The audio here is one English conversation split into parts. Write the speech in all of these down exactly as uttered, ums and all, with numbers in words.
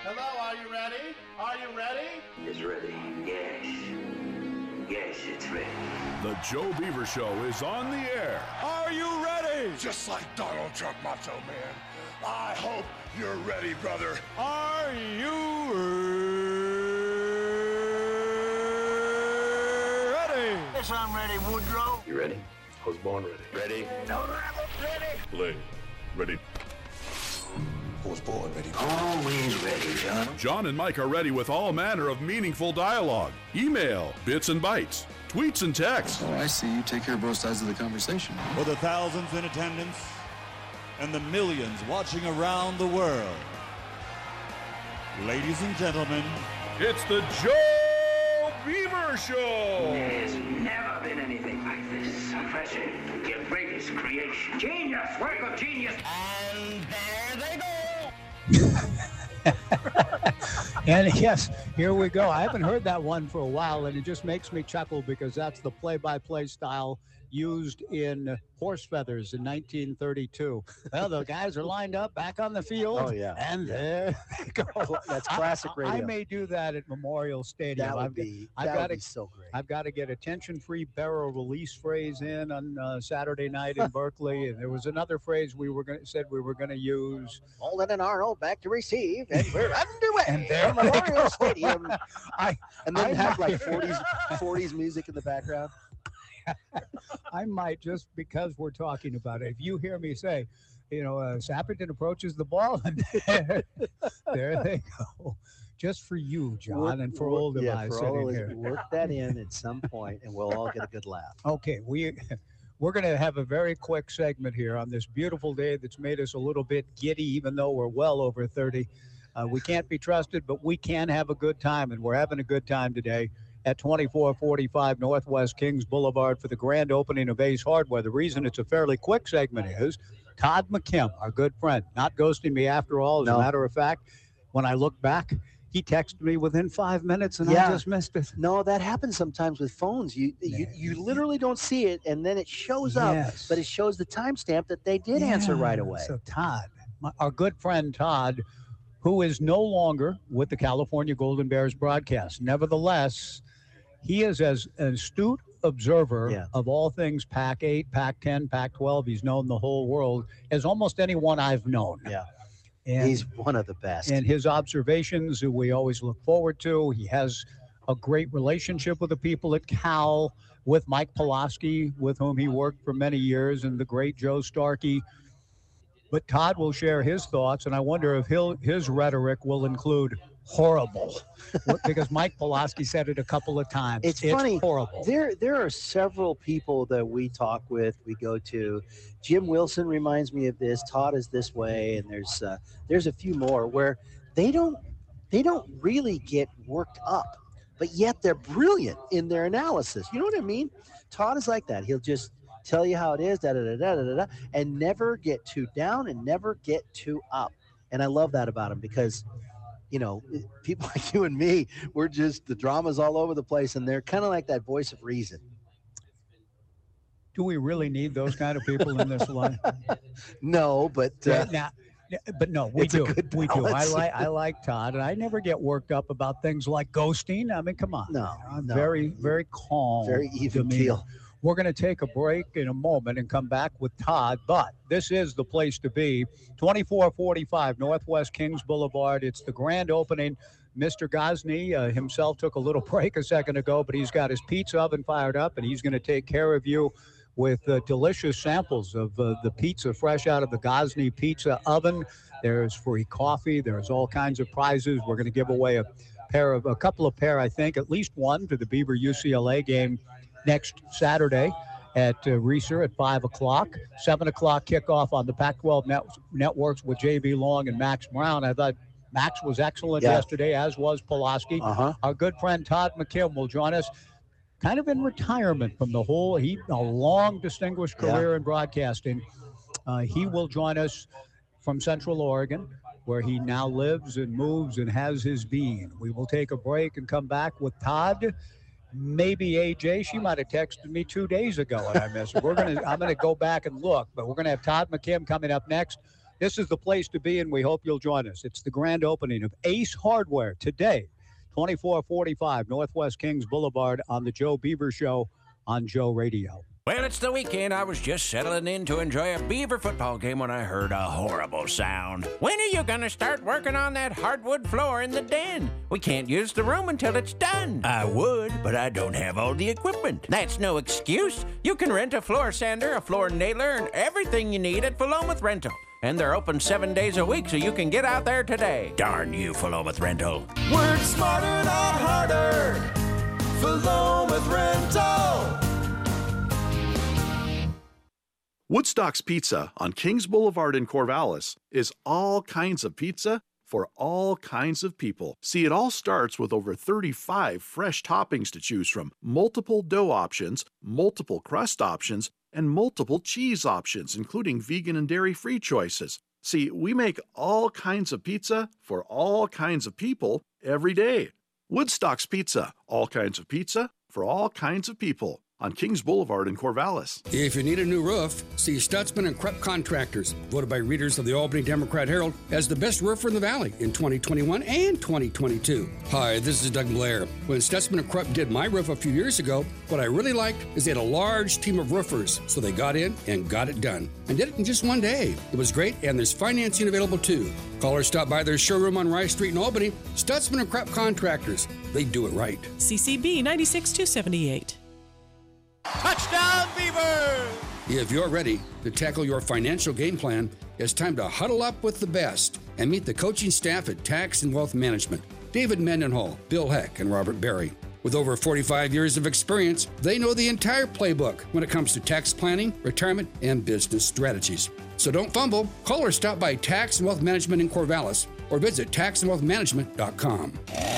Hello, are you ready? Are you ready? It's ready. Yes. Yes, it's ready. The Joe Beaver Show is on the air. Are you ready? Just like Donald Trump, Macho Man. I hope you're ready, brother. Are you ready? Yes, I'm ready, Woodrow. You ready? I was born ready. Ready? No, I'm ready. Play. Ready. I was born ready. Always ready, John. John and Mike are ready with all manner of meaningful dialogue. Email, bits and bytes, tweets and texts. Oh, I see. You take care of both sides of the conversation. For the thousands in attendance and the millions watching around the world, ladies and gentlemen, It's the Joe Beaver Show. There's never been anything like this. Fresh air, your greatest creation. Genius, work of genius. And there they go. And yes, here we go. I haven't heard that one for a while, and it just makes me chuckle because that's the play-by-play style used in Horse Feathers in nineteen thirty-two. Well, the guys are lined up back on the field. Oh, yeah. And there they go. That's classic I, radio. I may do that at Memorial Stadium. That would I've, be, I've that got would to, be so great. I've got to get a tension-free barrel release phrase in on uh, Saturday night in Berkeley, and there was another phrase we were going said we were going to use. Holden and Arnold back to receive, and we're underway. And there from Memorial they go. Stadium. I, And then I have like might- forties, forties music in the background. I might, just because we're talking about it. If you hear me say, you know, uh, Sappington approaches the ball, and there, there they go. Just for you, John, Work- and for work- old yeah, I for sitting all of us, here. work that in at some point, and we'll all get a good laugh. Okay, we we're going to have a very quick segment here on this beautiful day that's made us a little bit giddy, even though we're well over thirty. Uh, we can't be trusted, but we can have a good time, and we're having a good time today at twenty-four forty-five Northwest Kings Boulevard for the grand opening of Ace Hardware. The reason it's a fairly quick segment is Todd McKim, our good friend, not ghosting me after all. As No. a matter of fact, when I look back, he texted me within five minutes, and Yeah. I just missed it. No, that happens sometimes with phones. You you, you literally don't see it, and then it shows up, Yes. but it shows the timestamp that they did answer right Yeah. away. So Todd, my, our good friend Todd, who is no longer with the California Golden Bears broadcast. Nevertheless, he is as an astute observer Yeah. of all things Pac eight, Pac ten, Pac twelve. He's known the whole world as almost anyone I've known. Yeah. And, He's one of the best. and his observations we always look forward to. He has a great relationship with the people at Cal, with Mike Pulaski, with whom he worked for many years, and the great Joe Starkey. But Todd will share his thoughts, and I wonder if he'll, his rhetoric will include horrible, because Mike Pulaski said it a couple of times. It's funny. Horrible. There, there are several people that we talk with, we go to. Jim Wilson reminds me of this. Todd is this way, and there's, uh, there's a few more where they don't, they don't really get worked up, but yet they're brilliant in their analysis. You know what I mean? Todd is like that. He'll just tell you how it is, da da da da da da, and never get too down and never get too up. And I love that about him because, you know, people like you and me, we're just, the drama's all over the place, and they're kind of like that voice of reason. Do we really need those kind of people in this life? No, but uh, now, but no, we it's a do. good We do. I balance. like I like Todd, and I never get worked up about things like ghosting. I mean, come on. No, I'm no. very, very calm. very even demeanor. keel. We're going to take a break in a moment and come back with Todd, but this is the place to be. twenty-four forty-five Northwest Kings Boulevard. It's the grand opening. Mister Gosney uh, himself took a little break a second ago, but he's got his pizza oven fired up, and he's going to take care of you with uh, delicious samples of uh, the pizza fresh out of the Gosney pizza oven. There's free coffee. There's all kinds of prizes. We're going to give away a pair of, a couple of pair, I think, at least one to the Beaver U C L A game next Saturday at uh, Reeser at five o'clock. seven o'clock kickoff on the Pac twelve net- networks with J B Long and Max Brown. I thought Max was excellent Yeah. yesterday, as was Pulaski. Uh-huh. Our good friend Todd McKim will join us kind of in retirement from the whole, he a long distinguished Yeah. career in broadcasting. Uh, he will join us from Central Oregon, where he now lives and moves and has his being. We will take a break and come back with Todd. Maybe A J. She might have texted me two days ago and I missed it. We're gonna I'm gonna go back and look, but we're gonna have Todd McKim coming up next. this is the place to be, and we hope you'll join us. It's the grand opening of Ace Hardware today, twenty-four forty-five Northwest Kings Boulevard on the Joe Beaver Show on Joe Radio. Well, it's the weekend. I was just settling in to enjoy a Beaver football game when I heard a horrible sound. When are you going to start working on that hardwood floor in the den? We can't use the room until it's done. I would, but I don't have all the equipment. That's no excuse. You can rent a floor sander, a floor nailer, and everything you need at Philomath Rental. And they're open seven days a week, so you can get out there today. Darn you, Philomath Rental. Work smarter, not harder. Philomath Rental. Woodstock's Pizza on Kings Boulevard in Corvallis is all kinds of pizza for all kinds of people. See, it all starts with over thirty-five fresh toppings to choose from, multiple dough options, multiple crust options, and multiple cheese options, including vegan and dairy-free choices. See, we make all kinds of pizza for all kinds of people every day. Woodstock's Pizza, all kinds of pizza for all kinds of people. On Kings Boulevard in Corvallis. If you need a new roof, see Stutzman and Krupp Contractors, voted by readers of the Albany Democrat Herald as the best roofer in the Valley in twenty twenty-one and twenty twenty-two. Hi, this is Doug Blair. When Stutzman and Krupp did my roof a few years ago, what I really liked is they had a large team of roofers, so they got in and got it done. And did it in just one day. It was great, and there's financing available too. Call or stop by their showroom on Rice Street in Albany. Stutzman and Krupp Contractors. They do it right. C C B ninety-six two seventy-eight. Touchdown, Beaver! If you're ready to tackle your financial game plan, it's time to huddle up with the best and meet the coaching staff at Tax and Wealth Management. David Mendenhall, Bill Heck, and Robert Berry. With over forty-five years of experience, they know the entire playbook when it comes to tax planning, retirement, and business strategies. So don't fumble. Call or stop by Tax and Wealth Management in Corvallis or visit tax and wealth management dot com.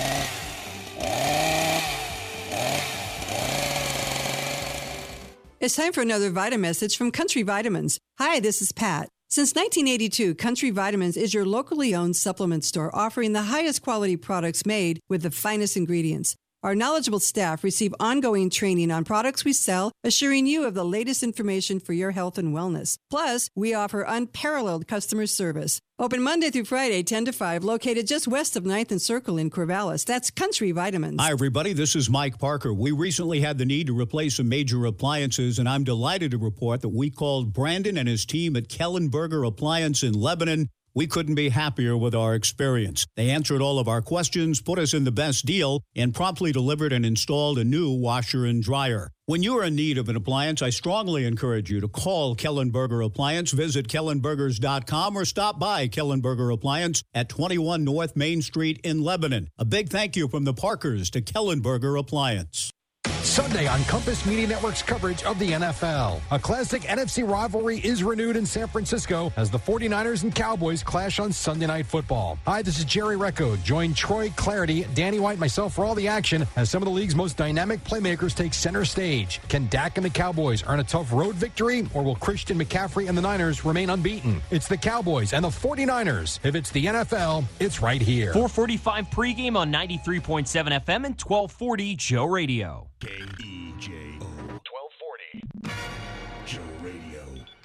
It's time for another Vita message from Country Vitamins. Hi, this is Pat. Since nineteen eighty-two, Country Vitamins is your locally owned supplement store offering the highest quality products made with the finest ingredients. Our knowledgeable staff receive ongoing training on products we sell, assuring you of the latest information for your health and wellness. Plus, we offer unparalleled customer service. Open Monday through Friday, ten to five, located just west of ninth and Circle in Corvallis. That's Country Vitamins. Hi, everybody. This is Mike Parker. We recently had the need to replace some major appliances, and I'm delighted to report that we called Brandon and his team at Kellenberger Appliance in Lebanon. We couldn't be happier with our experience. They answered all of our questions, put us in the best deal, and promptly delivered and installed a new washer and dryer. When you're in need of an appliance, I strongly encourage you to call Kellenberger Appliance, visit kellenbergers dot com, or stop by Kellenberger Appliance at twenty-one North Main Street in Lebanon. A big thank you from the Parkers to Kellenberger Appliance. Sunday on Compass Media Network's coverage of the N F L. A classic N F C rivalry is renewed in San Francisco as the forty-niners and Cowboys clash on Sunday Night Football. Hi, this is Jerry Recco. Join Troy Clarity, Danny White, and myself for all the action as some of the league's most dynamic playmakers take center stage. Can Dak and the Cowboys earn a tough road victory, or will Christian McCaffrey and the Niners remain unbeaten? It's the Cowboys and the forty-niners. If it's the N F L, it's right here. four forty-five pregame on ninety-three point seven F M and twelve forty Joe Radio. K E J O twelve forty Joe Radio.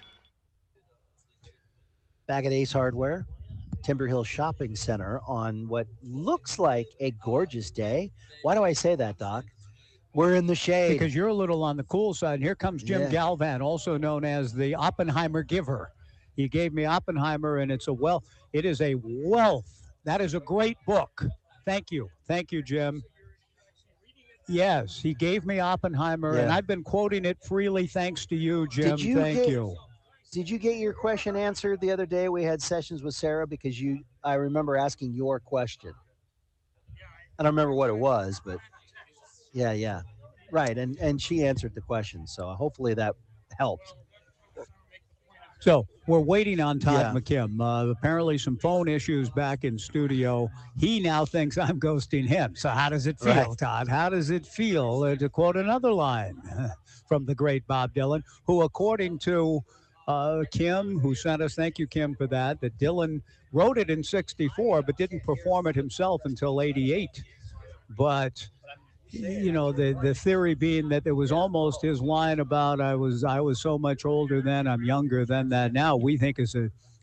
Back at Ace Hardware, Timber Hill Shopping Center on what looks like a gorgeous day. Why do I say that, Doc? We're in the shade. Because you're a little on the cool side. And here comes Jim Yeah. Galvan, also known as the Oppenheimer giver. He gave me Oppenheimer, and it's a wealth. It is a wealth. That is a great book. Thank you. Thank you, Jim. Yes, he gave me Oppenheimer, Yeah. and I've been quoting it freely thanks to you, Jim. Did you Thank get- you. Did you get your question answered the other day? We had sessions with Sarah because you. I remember asking your question. I don't remember what it was, but yeah, yeah, right. And and she answered the question, so hopefully that helped. So we're waiting on Todd Yeah. McKim. Uh, apparently some phone issues back in studio. He now thinks I'm ghosting him. So how does it feel, Right. Todd? How does it feel, uh, to quote another line from the great Bob Dylan, who, according to uh, Kim, who sent us, thank you, Kim, for that, that Dylan wrote it in sixty-four but didn't perform it himself until eighty-eight. But you know, the the theory being that there was almost his line about I was I was so much older then, I'm younger than that now, we think is a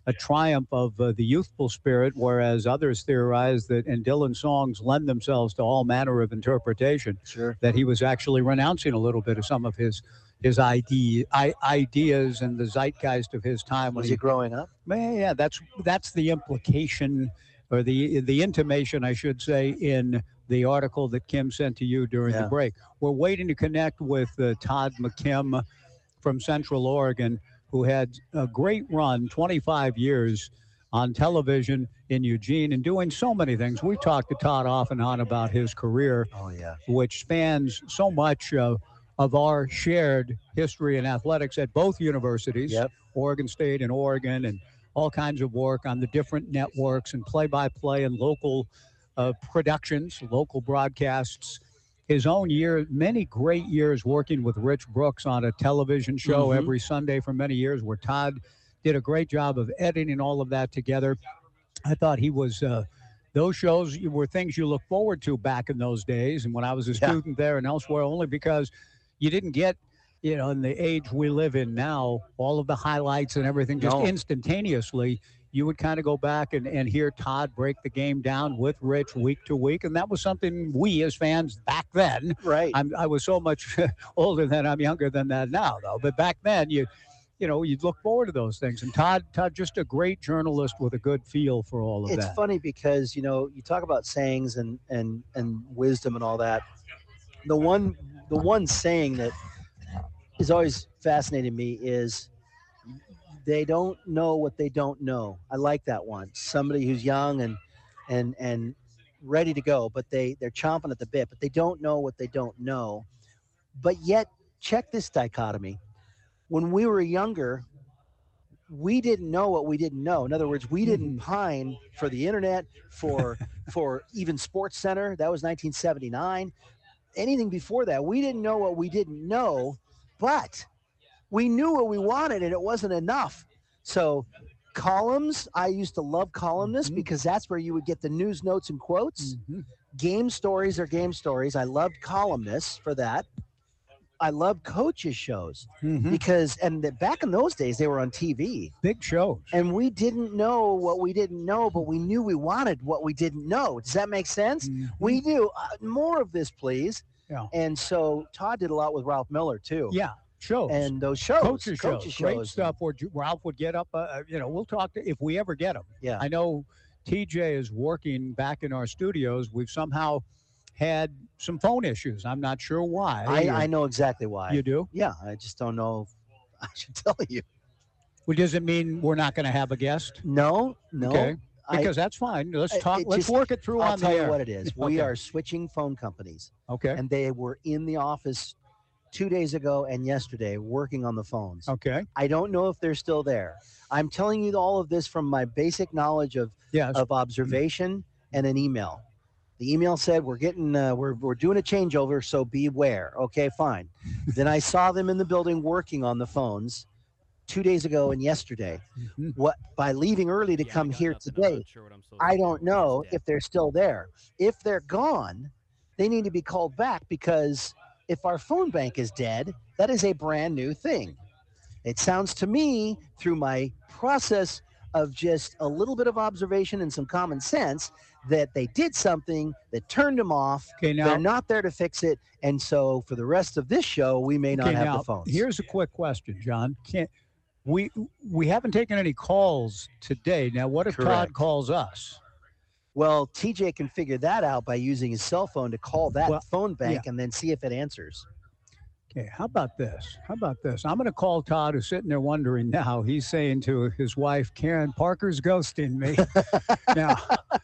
a triumph of uh, the youthful spirit, whereas others theorize that, and Dylan's songs lend themselves to all manner of interpretation, sure. that he was actually renouncing a little bit of some of his his idea, I, ideas and the zeitgeist of his time. Was he, he growing up? Man, yeah, that's that's the implication, or the the intimation, I should say, in the article that Kim sent to you during Yeah. the break. We're waiting to connect with uh, Todd McKim from Central Oregon, who had a great run, twenty-five years on television in Eugene and doing so many things. We talked to Todd off and on about his career, Oh, yeah. which spans so much uh, of our shared history in athletics at both universities, Yep. Oregon State and Oregon, and all kinds of work on the different networks and play-by-play and local uh, productions, local broadcasts. His own year, many great years working with Rich Brooks on a television show Mhm. every Sunday for many years, where Todd did a great job of editing all of that together. I thought he was, uh, those shows were things you look forward to back in those days. And when I was a Yeah. student there and elsewhere, only because you didn't get, you know, in the age we live in now, all of the highlights and everything just No. instantaneously. You would kind of go back and, and hear Todd break the game down with Rich week to week. And that was something we as fans back then, Right. I'm, I was so much older than I'm younger than that now, though. But back then, you you know, you'd look forward to those things. And Todd, Todd, just a great journalist with a good feel for all of It's that. funny because, you know, you talk about sayings and, and, and wisdom and all that. The one, the one saying that is always fascinated me is they don't know what they don't know. I like that one. Somebody who's young and, and, and ready to go, but they, they're chomping at the bit, but they don't know what they don't know. But yet, check this dichotomy. When we were younger, we didn't know what we didn't know. In other words, we didn't pine for the internet, for for even Sports Center. That was nineteen seventy-nine. Anything before that, we didn't know what we didn't know, but we knew what we wanted, and it wasn't enough. So columns, I used to love columnists because that's where you would get the news notes and quotes. Game stories are game stories. I loved columnists for that. I love coaches shows because, and the, back in those days, they were on T V. Big shows. And we didn't know what we didn't know, but we knew we wanted what we didn't know. Does that make sense? We knew uh, more of this, please. Yeah. And so Todd did a lot with Ralph Miller, too. Yeah, shows. And those shows. Coaches, coaches shows. Great shows. stuff where Ju- Ralph would get up. Uh, you know, we'll talk to, if we ever get him. Yeah. I know T J is working back in our studios. We've somehow had some phone issues. I'm not sure why. I, I know exactly why. You do? Yeah, I just don't know if I should tell you. Well, does it mean we're not going to have a guest? No, no. Okay. I- Because that's fine. Let's It- talk. it Let's just- work it through I'll on tell the you air. what it is. We Okay. are switching phone companies. Okay. And they were in the office two days ago and yesterday working on the phones. Okay. I don't know if they're still there. I'm telling you all of this from my basic knowledge of Yes. of observation and an email. The email said we're getting uh, we're we're doing a changeover, so beware. Okay, fine. Then I saw them in the building working on the phones two days ago and yesterday. What by leaving early to come here today, I don't know if they're still there. If they're gone, they need to be called back because if our phone bank is dead, that is a brand new thing. It sounds to me through my process of just a little bit of observation and some common sense that they did something that turned them off. Okay, now- They're not there to fix it. And so for the rest of this show, we may not Okay, have now, the phones. Here's a quick question, John. Can't we we haven't taken any calls today. Now, what if Todd Correct. calls us? Well, T J can figure that out by using his cell phone to call that Well, phone bank yeah. and then see if it answers. Okay, how about this? How about this? I'm going to call Todd, who's sitting there wondering now. He's saying to his wife, Karen, Parker's ghosting me. Now,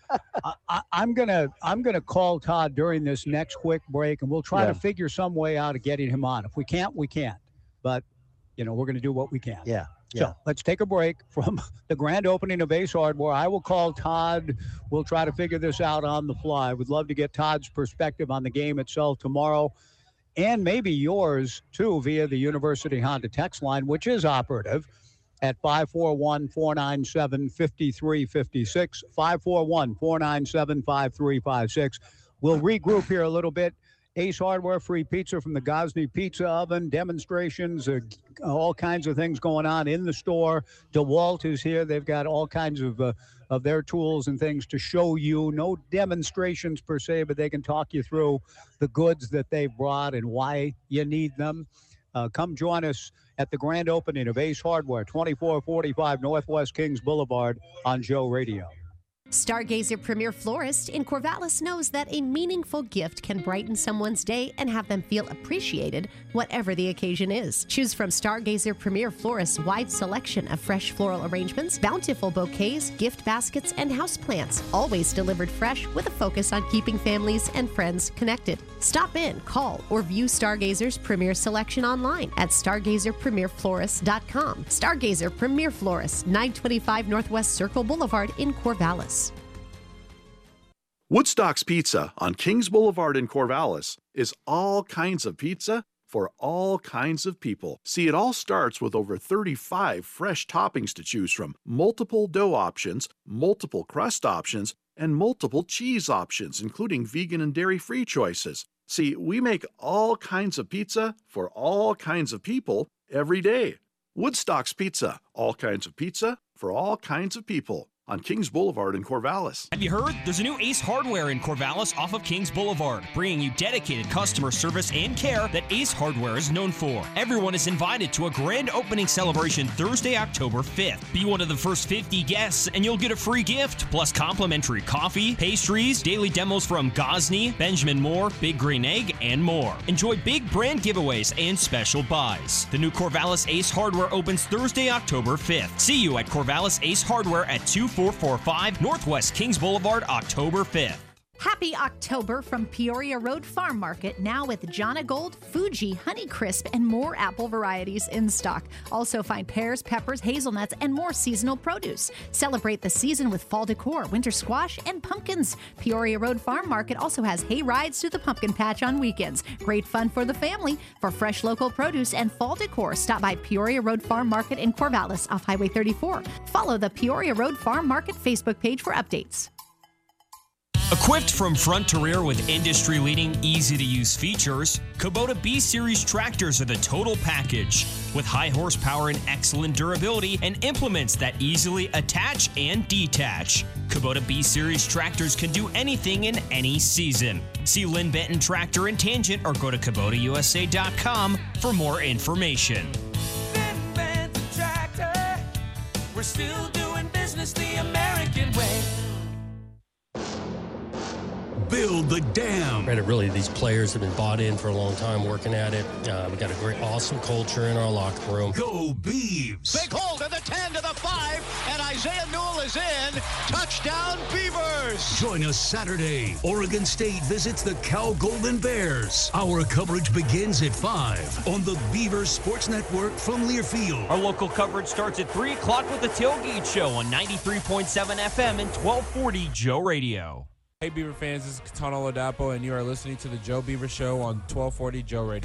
I, I, I'm gonna I'm gonna call Todd during this next quick break, and we'll try Yeah. to figure some way out of getting him on. If we can't, we can't. But you know, we're going to do what we can. Yeah. So Yeah. let's take a break from the grand opening of Ace Hardware. I will call Todd. We'll try to figure this out on the fly. Would love to get Todd's perspective on the game itself tomorrow, and maybe yours too via the University Honda text line, which is operative at five four one, four nine seven, five three five six, five four one, four nine seven, five three five six. We'll regroup here a little bit Ace Hardware, free pizza from the Gosney Pizza Oven, demonstrations, uh, all kinds of things going on in the store. DeWalt is here. They've got all kinds of uh, of their tools and things to show you. No demonstrations per se, but they can talk you through the goods that they've brought and why you need them. Uh, come join us at the grand opening of Ace Hardware, twenty-four forty-five Northwest Kings Boulevard on Joe Radio. Stargazer Premier Florist in Corvallis knows that a meaningful gift can brighten someone's day and have them feel appreciated, whatever the occasion is. Choose from Stargazer Premier Florist's wide selection of fresh floral arrangements, bountiful bouquets, gift baskets, and houseplants, always delivered fresh with a focus on keeping families and friends connected. Stop in, call, or view Stargazer's premier selection online at stargazer premier florist dot com. Stargazer Premier Florist, nine twenty-five Northwest Circle Boulevard in Corvallis. Woodstock's Pizza on Kings Boulevard in Corvallis is all kinds of pizza for all kinds of people. See, it all starts with over thirty-five fresh toppings to choose from, multiple dough options, multiple crust options, and multiple cheese options, including vegan and dairy-free choices. See, we make all kinds of pizza for all kinds of people every day. Woodstock's Pizza, all kinds of pizza for all kinds of people. On Kings Boulevard in Corvallis. Have you heard? There's a new Ace Hardware in Corvallis off of Kings Boulevard, bringing you dedicated customer service and care that Ace Hardware is known for. Everyone is invited to a grand opening celebration Thursday, October fifth. Be one of the first fifty guests and you'll get a free gift, plus complimentary coffee, pastries, daily demos from Gosney, Benjamin Moore, Big Green Egg, and more. Enjoy big brand giveaways and special buys. The new Corvallis Ace Hardware opens Thursday, October fifth. See you at Corvallis Ace Hardware at two four four five Northwest Kings Boulevard, October fifth. Happy October from Peoria Road Farm Market, now with Jonna Gold, Fuji, Honeycrisp, and more apple varieties in stock. Also find pears, peppers, hazelnuts, and more seasonal produce. Celebrate the season with fall decor, winter squash, and pumpkins. Peoria Road Farm Market also has hay rides to the pumpkin patch on weekends. Great fun for the family. For fresh local produce and fall decor, stop by Peoria Road Farm Market in Corvallis off Highway thirty-four. Follow the Peoria Road Farm Market Facebook page for updates. Equipped from front to rear with industry-leading, easy-to-use features, Kubota B-Series tractors are the total package. With high horsepower and excellent durability and implements that easily attach and detach. Kubota B-Series tractors can do anything in any season. See Lynn Benton Tractor and Tangent or go to Kubota U S A dot com for more information. Lynn Benton Tractor, we're still doing business the American way. Build the dam. Granted, really, these players have been bought in for a long time working at it. Uh, we got a great, awesome culture in our locker room. Go Beavs. Big hold to the ten to the five, and Isaiah Newell is in. Touchdown Beavers. Join us Saturday. Oregon State visits the Cal Golden Bears. Our coverage begins at five on the Beaver Sports Network from Learfield. Our local coverage starts at three o'clock with the Tailgate Show on ninety-three point seven F M and twelve forty Joe Radio. Hey Beaver fans, this is Katana Ladapo, and you are listening to the Joe Beaver Show on twelve forty Joe Radio.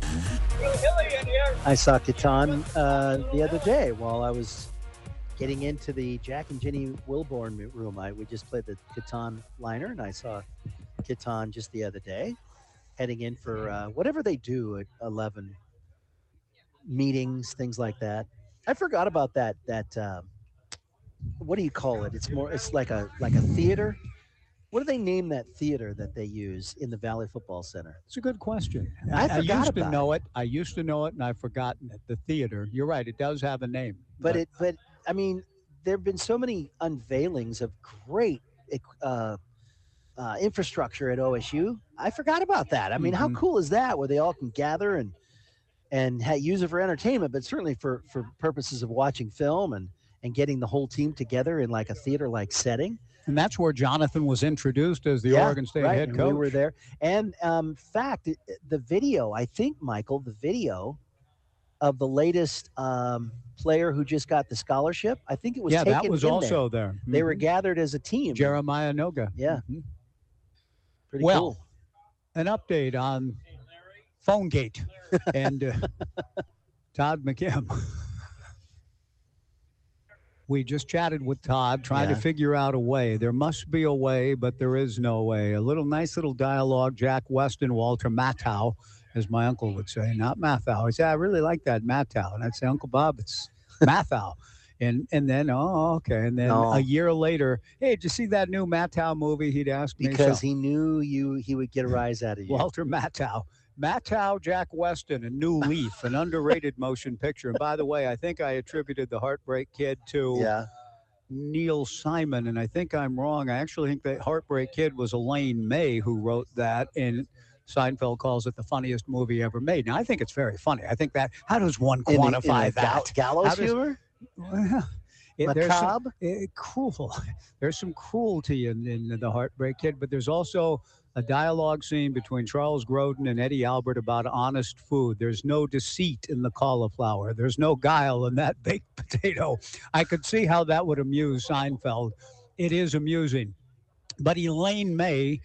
I saw Catan uh, the other day while I was getting into the Jack and Jenny Wilborn room. I we just played the Catan liner, and I saw Catan just the other day, heading in for uh, whatever they do at eleven meetings, things like that. I forgot about that. That uh, what do you call it? It's more. It's like a like a theater. What do they name that theater that they use in the Valley Football Center? It's a good question. I, I, forgot I used about to know it. it. I used to know it, and I've forgotten it. The theater. You're right. It does have a name. But, but it. But I mean, there have been so many unveilings of great uh, uh, infrastructure at O S U. I forgot about that. I mean, mm-hmm. how cool is that? Where they all can gather and and ha- use it for entertainment, but certainly for for purposes of watching film and and getting the whole team together in like a theater-like setting. And that's where Jonathan was introduced as the yeah, Oregon State right. head and coach. We were there. And um, fact, the video, I think, Michael, the video of the latest um, player who just got the scholarship, I think it was yeah, taken that was in also there. there. Mm-hmm. They were gathered as a team. Jeremiah Noga. Yeah. Mm-hmm. Pretty well, cool. An update on PhoneGate and uh, Todd McKim. We just chatted with Todd, trying Yeah. to figure out a way. There must be a way, but there is no way. A little nice little dialogue. Jack Weston, Walter Matthau, as my uncle would say, not Matthau. He'd say, I really like that Matthau. And I'd say, Uncle Bob, it's Matthau. And and then, oh, okay. And then No. a year later, hey, did you see that new Matthau movie? He'd ask me. Because so, he knew you, he would get a rise out of you. Walter Matthau. Matthau, Jack Weston, A New Leaf, an underrated motion picture. And by the way, I think I attributed The Heartbreak Kid to Yeah. Neil Simon, and I think I'm wrong. I actually think that Heartbreak Kid was Elaine May who wrote that, and Seinfeld calls it the funniest movie ever made. Now, I think it's very funny. I think that, how does one In the- in quantify the gal- that? gallows How does- humor? Well, it, there's some, Macabre? eh, cruel. There's some cruelty in, in The Heartbreak Kid, but there's also a dialogue scene between Charles Grodin and Eddie Albert about honest food. There's no deceit in the cauliflower. There's no guile in that baked potato. I could see how that would amuse Seinfeld. It is amusing. But Elaine May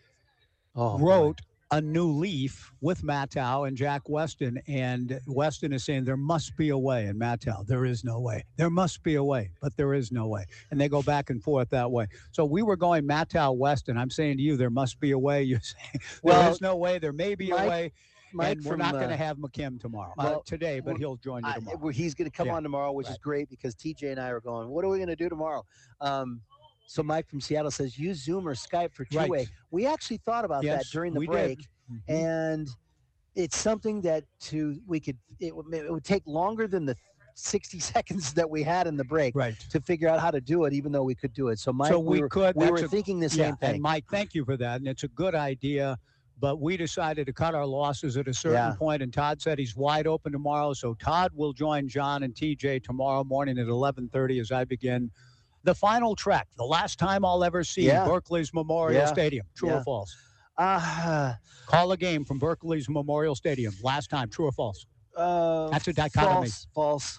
Oh, wrote A New Leaf with Matthau and Jack Weston, and Weston is saying there must be a way, and Matthau, there is no way. There must be a way, but there is no way. And they go back and forth that way. So we were going Matthau Weston. I'm saying to you, there must be a way. You're saying there Well, is no way. There may be Mike- a way. Mike and we're from, not going uh, to have McKim tomorrow, uh, well, today, but we're- he'll join you I- tomorrow. well, he's going to come Yeah. on tomorrow, which is Right. great because T J and I are going, what are we going to do tomorrow? Um, so Mike from Seattle says, use Zoom or Skype for two-way. Right. We actually thought about Yes, that during the we break. did. Mhm. And it's something that to we could it, would- it would take longer than the sixty seconds that we had in the break Right. to figure out how to do it, even though we could do it. So Mike, so we, we were, could. we that's were a- thinking the yeah, same thing. And Mike, thank you for that. And it's a good idea. But we decided to cut our losses at a certain Yeah. point, and Todd said he's wide open tomorrow. So Todd will join John and T J tomorrow morning at eleven thirty as I begin the final trek, the last time I'll ever see Yeah. Berkeley's Memorial Yeah. Stadium. True Yeah. or false? Uh, Call a game from Berkeley's Memorial Stadium. Last time. True or false? uh, That's a dichotomy. False. False.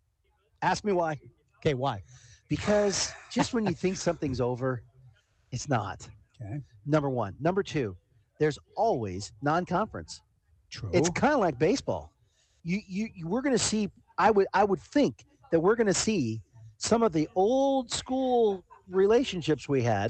Ask me why. Okay, why? Because just when you think something's over, it's not. Okay. Number one. Number two, there's always non-conference. True. It's kind of like baseball. You, you, you we're going to see. I would, I would think that we're going to see some of the old school relationships we had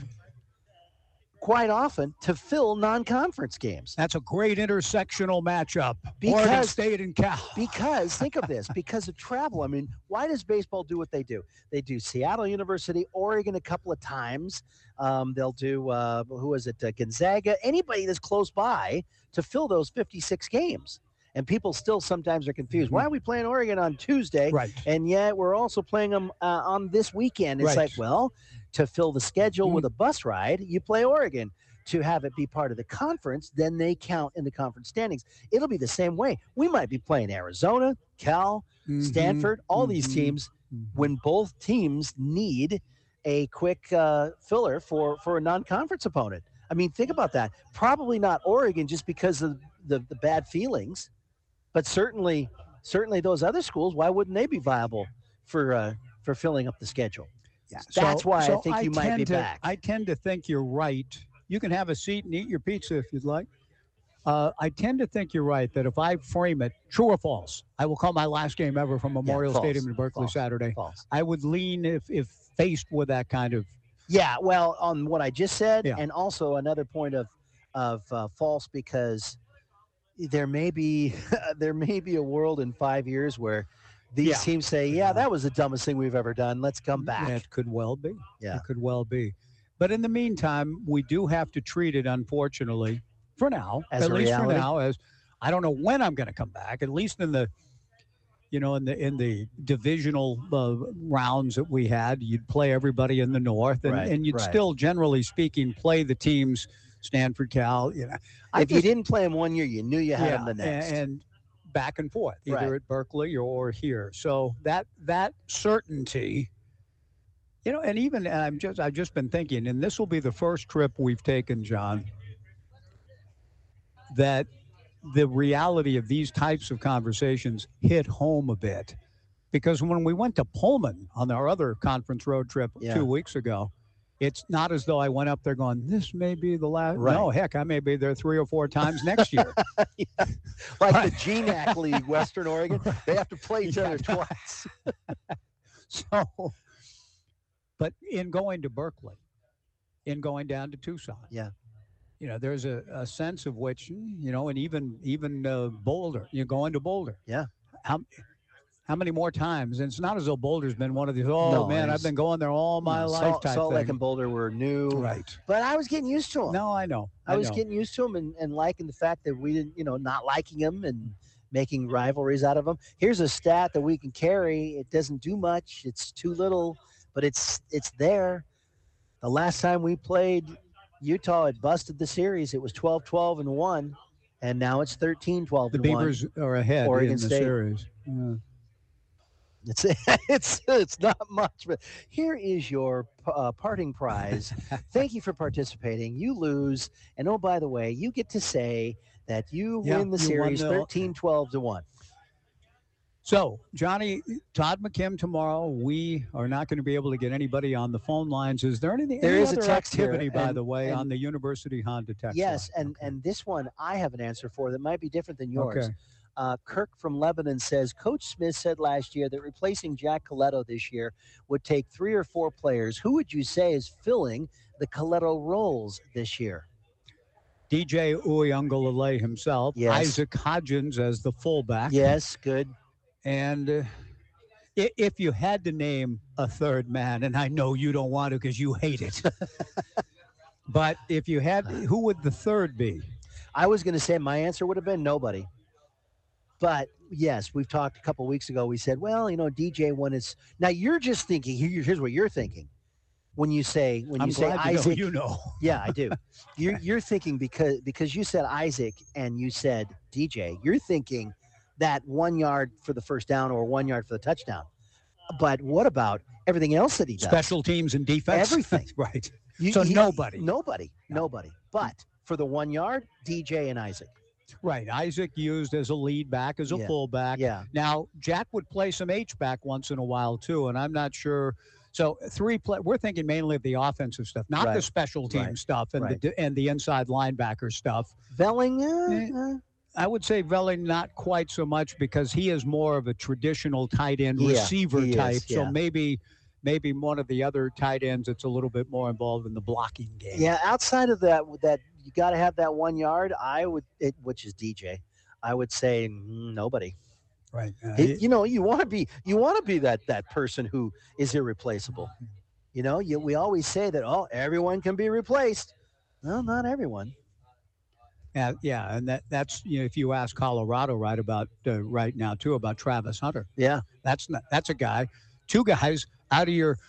quite often to fill non-conference games. That's a great intersectional matchup. Oregon Because- State and Cal. Because think of this, because of travel. I mean, why does baseball do what they do? They do Seattle University, Oregon a couple of times. Um, they'll do uh, who is it? Uh, Gonzaga. Anybody that's close by to fill those fifty-six games. And people still sometimes are confused. Why are we playing Oregon on Tuesday? Right. And yet we're also playing them uh, on this weekend. It's Right. like, well, to fill the schedule with a bus ride, you play Oregon. To have it be part of the conference, then they count in the conference standings. It'll be the same way. We might be playing Arizona, Cal, Mhm. Stanford, all these Mhm. teams when both teams need a quick uh, filler for, for a non-conference opponent. I mean, think about that. Probably not Oregon just because of the, the bad feelings, but certainly certainly those other schools, why wouldn't they be viable for uh, for filling up the schedule? Yeah. That's So- why so I think you might tend be to, back. I tend to think you're right. You can have a seat and eat your pizza if you'd like. Uh, I tend to think you're right that if I frame it true or false, I will call my last game ever from Memorial false, Stadium in Berkeley false, Saturday. false. I would lean if if faced with that kind of. Yeah, well, on what I just said, Yeah. and also another point of of uh, false because there may be there may be a world in five years where these Yeah. teams say, "Yeah, that was the dumbest thing we've ever done. Let's come back." It could well be. Yeah. It could well be. But in the meantime, we do have to treat it, unfortunately, for now, As at a least reality? for now, as I don't know when I'm going to come back. At least in the, you know, in the in the divisional uh, rounds that we had, you'd play everybody in the north, and, Right, and you'd right. still, generally speaking, play the teams, Stanford, Cal. You know, I If you just- didn't play them one year, you knew you had yeah, them the next. and, and back and forth, either Right. at Berkeley or here. So that that certainty, you know, and even and I'm just I've just been thinking, and this will be the first trip we've taken, John, that the reality of these types of conversations hit home a bit. Because when we went to Pullman on our other conference road trip Yeah. two weeks ago, it's not as though I went up there going, this may be the last. Right. No, heck, I may be there three or four times next year. Like the G N A C League, Western Oregon, they have to play each Yeah. other twice. So, But in going to Berkeley, in going down to Tucson, yeah, you know, there's a, a sense of which, you know, and even even uh, Boulder, you're going to Boulder. Yeah. How how many more times? And it's not as though Boulder's been one of these, oh, No, man, it's- I've been going there all my No, life Salt, type Salt thing. Lake and Boulder were new. Right. But I was getting used to them. No, I know. I, was know. getting used to them and, and liking the fact that we didn't, you know, not liking them and making rivalries out of them. Here's a stat that we can carry. It doesn't do much. It's too little, but it's it's there. The last time we played Utah, it busted the series. It was twelve twelve and one, and now it's thirteen twelve The and one. Beavers are ahead Oregon in the State. series. Yeah. It's it's it's not much, but here is your uh, parting prize. Thank you for participating. You lose, and oh, by the way, you get to say that you Yeah, win the you won series the- thirteen twelve to one. So, Johnny, Todd McKim tomorrow. We are not going to be able to get anybody on the phone lines. Is there anything? There any is a other text here, activity, by and- the way, and- on the University Honda text Yes, line? and and this one I have an answer for that might be different than yours. Okay. Uh, Kirk from Lebanon says Coach Smith said last year that replacing Jack Coletto this year would take three or four players. Who would you say is filling the Coletto roles this year? D J Uyunglele himself. Yes. Isaac Hodgins as the fullback. Yes, good. And uh, i- if you had to name a third man, and I know you don't want to because you hate it, but if you had, who would the third be? I was going to say my answer would have been nobody. But yes, we've talked a couple weeks ago. We said, well, you know, D J won his. Now you're just thinking. here- Here's what you're thinking when you say when I'm you say glad to know Isaac. you know. Yeah, I do. You're you're thinking because because you said Isaac and you said D J. You're thinking that one yard for the first down or one yard for the touchdown. But what about everything else that he does? Special teams and defense. Everything. Right. You- so he- nobody. Nobody. Nobody. But for the one yard, D J and Isaac. Right. Isaac used as a lead back, as a Yeah. fullback. Yeah. Now, Jack would play some H-back once in a while, too, and I'm not sure. So three play, we're thinking mainly of the offensive stuff, not the Right. special team Right. stuff and Right. the and the inside linebacker stuff. Velling, uh, uh, I would say Velling not quite so much because he is more of a traditional tight end Yeah, receiver he is, type. So yeah. maybe maybe one of the other tight ends that's a little bit more involved in the blocking game. yeah, outside of that, that you got to have that one yard. I would, it, which is D J. I would say mm, nobody. Right. Uh, He- you know, you want to be, you want to be that that person who is irreplaceable. You know, you, we always say that. Oh, everyone can be replaced. Well, not everyone. Yeah, yeah, and that that's you know if you ask Colorado right about uh, right now too about Travis Hunter. Yeah, that's not that's a guy, two guys out of your,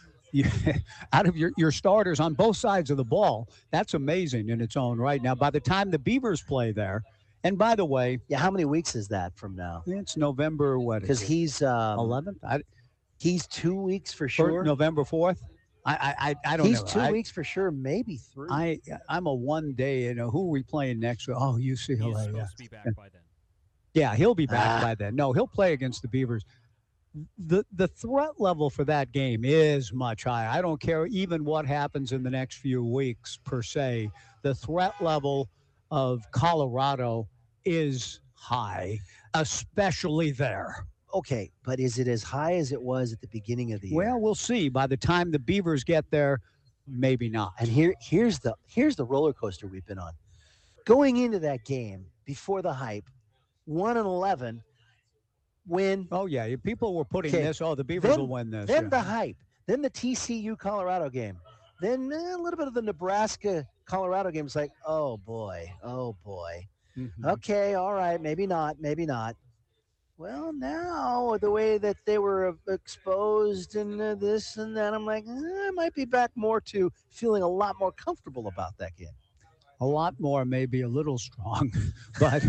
out of your your starters on both sides of the ball. That's amazing in its own right. Now, by the time the Beavers play there, and by the way, yeah, how many weeks is that from now? It's November what? Because he's um, eleventh. I, he's two weeks for or sure. November fourth. I I I, I don't he's know. two I, weeks for sure, maybe three. I I'm a one day. You know who are we playing next? Oh, U C L A. He's yeah. supposed to be back by then. Yeah, he'll be back Ah. by then. No, he'll play against the Beavers. The the threat level for that game is much higher. I don't care even what happens in the next few weeks per se. The threat level of Colorado is high, especially there. Okay, but is it as high as it was at the beginning of the year? Well, we'll see. By the time the Beavers get there, maybe not. And here, here's the here's the roller coaster we've been on. Going into that game before the hype, one and eleven, win. Oh yeah, people were putting Okay. this. Oh, the Beavers Then- will win this. Then yeah. the hype. Then the T C U Colorado game. Then eh, a little bit of the Nebraska Colorado game. It's like, oh boy, oh boy. Mhm. Okay, all right, maybe not, maybe not. Well, now the way that they were exposed and uh, this and that, I'm like, eh, I might be back more to feeling a lot more comfortable about that game. A lot more, maybe a little strong, but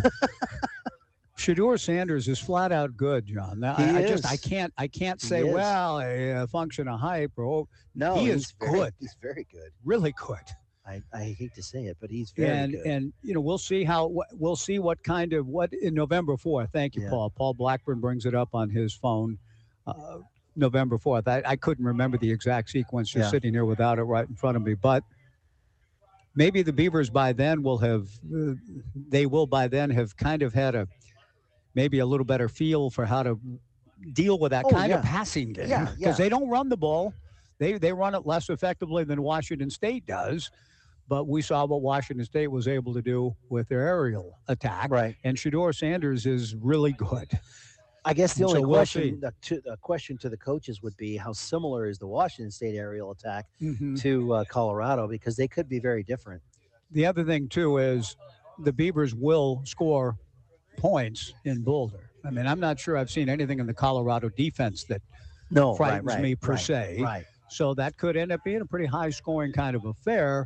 Shedeur Sanders is flat out good, John. Now, He I, I just is. I can't I can't He say is. well a, a function of hype or oh, No, he he's is very, good, He's very good. really good. I, I hate to say it, but he's very and good. and you know we'll see how wh- we'll see what kind of what in November fourth. Thank you, Yeah. Paul. Paul Blackburn brings it up on his phone. Uh, November fourth. I, I couldn't remember the exact sequence just Yeah. sitting here without it right in front of me, but maybe the Beavers by then will have uh, they will by then have kind of had a maybe a little better feel for how to deal with that Oh, kind yeah. of passing game Yeah, because yeah. they don't run the ball. They they run it less effectively than Washington State does, but we saw what Washington State was able to do with their aerial attack. Right. And Shedeur Sanders is really good. I guess the And only so we'll question, see. the, to, the question to the coaches would be how similar is the Washington State aerial attack Mhm. to uh, Colorado, because they could be very different. The other thing, too, is the Beavers will score points in Boulder. I mean, I'm not sure I've seen anything in the Colorado defense that No, right, frightens right, me per right, se. right. So that could end up being a pretty high-scoring kind of affair.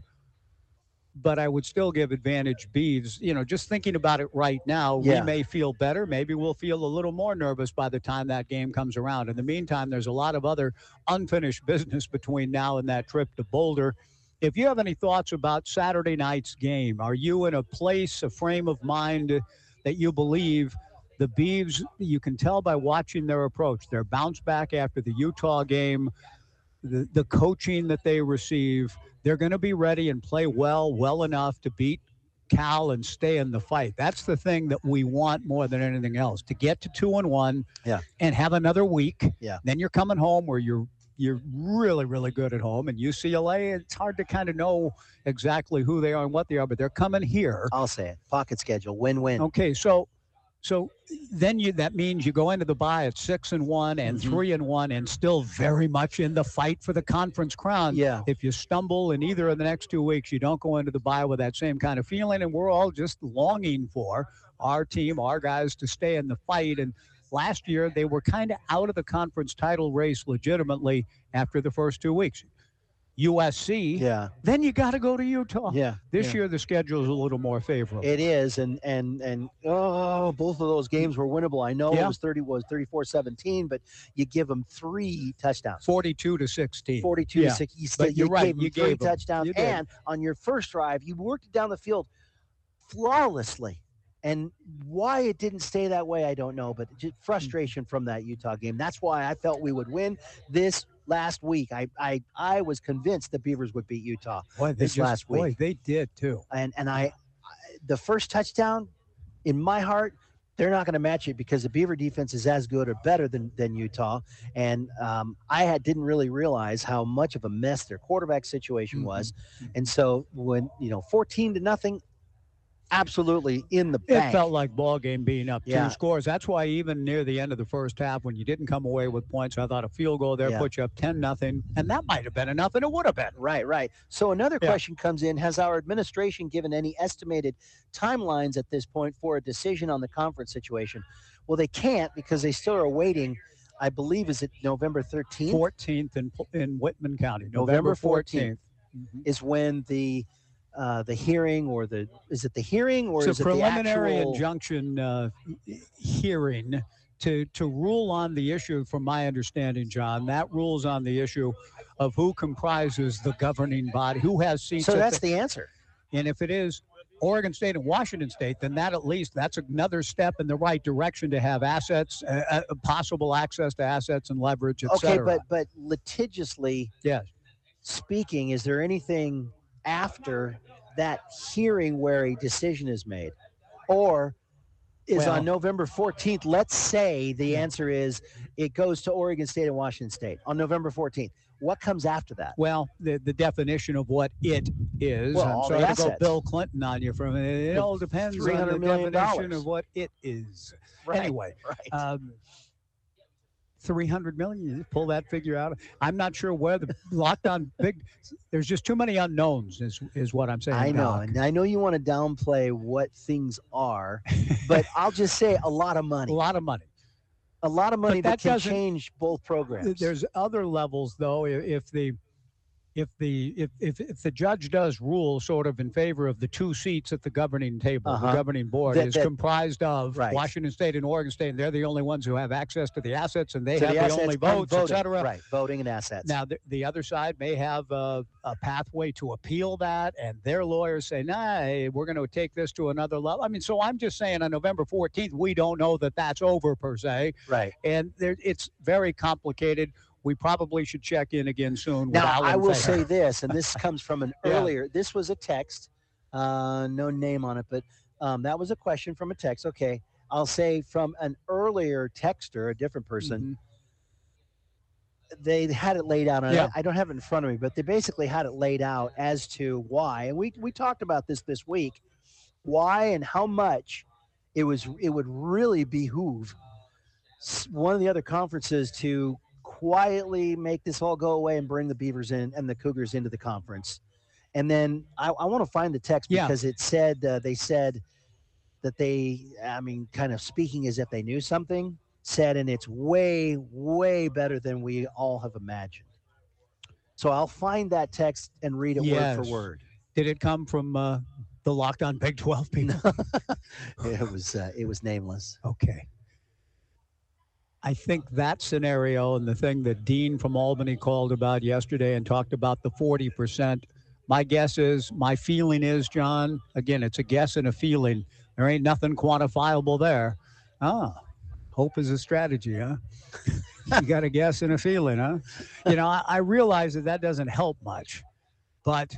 But I would still give advantage Beavs. You know, just thinking about it right now, Yeah. we may feel better. Maybe we'll feel a little more nervous by the time that game comes around. In the meantime, there's a lot of other unfinished business between now and that trip to Boulder. If you have any thoughts about Saturday night's game, are you in a place, a frame of mind that you believe the Beavs, you can tell by watching their approach, their bounce back after the Utah game, the, the coaching that they receive, they're going to be ready and play well, well enough to beat Cal and stay in the fight. That's the thing that we want more than anything else, to get to two and one Yeah. and have another week. Yeah. Then you're coming home where you're you're really, really good at home. And U C L A, it's hard to kind of know exactly who they are and what they are, but they're coming here. I'll say it. Pocket schedule, win-win. Okay, so so then you that means you go into the bye at six and one and Mhm. three and one and still very much in the fight for the conference crown. Yeah. If you stumble in either of the next two weeks, you don't go into the bye with that same kind of feeling. And we're all just longing for our team, our guys to stay in the fight. And last year they were kind of out of the conference title race legitimately after the first two weeks. U S C. Yeah. Then you got to go to Utah. Yeah. This yeah. year the schedule is a little more favorable. It is, and and and oh, both of those games were winnable. I know Yeah. it was thirty was thirty-four seventeen, but you give them three touchdowns. forty-two to sixteen. forty-two Yeah. to six. You, still, But you're you right. gave them You three gave 'em. touchdowns, You did. and on your first drive, you worked it down the field flawlessly. And why it didn't stay that way, I don't know. But just frustration from that Utah game. That's why I felt we would win this last week. I I, I was convinced the Beavers would beat Utah Boy, they this just, last week. Boy, they did too. And and I, I the first touchdown, in my heart, they're not going to match it because the Beaver defense is as good or better than than Utah. And um, I had didn't really realize how much of a mess their quarterback situation Mm-hmm. was. And so when you know fourteen to nothing, absolutely in the It bank. felt like ball game being up Yeah. two scores. That's why even near the end of the first half, when you didn't come away with points, I thought a field goal there Yeah. put you up ten nothing, and that might have been enough, and it would have been. Right, right. So another Yeah. question comes in. Has our administration given any estimated timelines at this point for a decision on the conference situation? Well, they can't because they still are waiting. I believe, is it November thirteenth? fourteenth in in Whitman County, November November fourteenth fourteenth. is when the uh, the hearing or the is it the hearing or It's is a it the preliminary actual injunction uh, hearing to to rule on the issue. From my understanding, John, that rules on the issue of who comprises the governing body, who has seats. So at that's the answer. And if it is Oregon State and Washington State, then that at least that's another step in the right direction to have assets, uh, uh, possible access to assets and leverage, et Okay, cetera. but but litigiously yes. speaking, is there anything after that hearing where a decision is made? Or is Well- on November fourteenth, let's say the answer is it goes to Oregon State and Washington State on November fourteenth. What comes after that? Well, the, the definition of what it is. Well, I'm all sorry the to go assets. Bill Clinton on you for a minute. It The all depends on $300 the million definition dollars. of what it is. Right, Anyway, right. um, three hundred million. You just pull that figure out. I'm not sure where the lockdown big. There's just too many unknowns. Is is what I'm saying. I know, Doc. and I know you want to downplay what things are, but I'll just say a lot of money. A lot of money. A lot of money But that, that can doesn't- change both programs. There's other levels, though. i- If the if the if, if if the judge does rule sort of in favor of the two seats at the governing table, Uh-huh. the governing board That- is that- comprised of Right. Washington State and Oregon State, and they're the only ones who have access to the assets, and they To have the the, assets only and votes, et voting, cetera. Right, voting and assets. Now, the, the other side may have a, a pathway to appeal that, and their lawyers say, nah, hey, we're going to take this to another level. I mean, so I'm just saying on November fourteenth, we don't know that that's over per se. Right. And there, it's very complicated. We probably should check in again soon. with Now, Alan I will Thayer. say this, and this comes from an Yeah. earlier, this was a text, uh, no name on it, but um, that was a question from a text. Okay, I'll say from an earlier texter, a different person, they had it laid out. And Yeah. I, I don't have it in front of me, but they basically had it laid out as to why. And we we talked about this this week, why and how much it was it would really behoove s- one of the other conferences to quietly make this all go away and bring the Beavers in and the Cougars into the conference. And then I, I want to find the text Yeah. because it said uh, they said that they, I mean, kind of speaking as if they knew something, said, and it's way, way better than we all have imagined. So I'll find that text and read it Yes. word for word. Did it come from uh, the Locked On Big twelve people? It was uh, it was nameless. Okay. I think that scenario and the thing that Dean from Albany called about yesterday and talked about the forty percent, my guess is, my feeling is, John, again, it's a guess and a feeling. There ain't nothing quantifiable there. Ah, hope is a strategy, huh? You got a guess and a feeling, huh? You know, I, I realize that that doesn't help much, but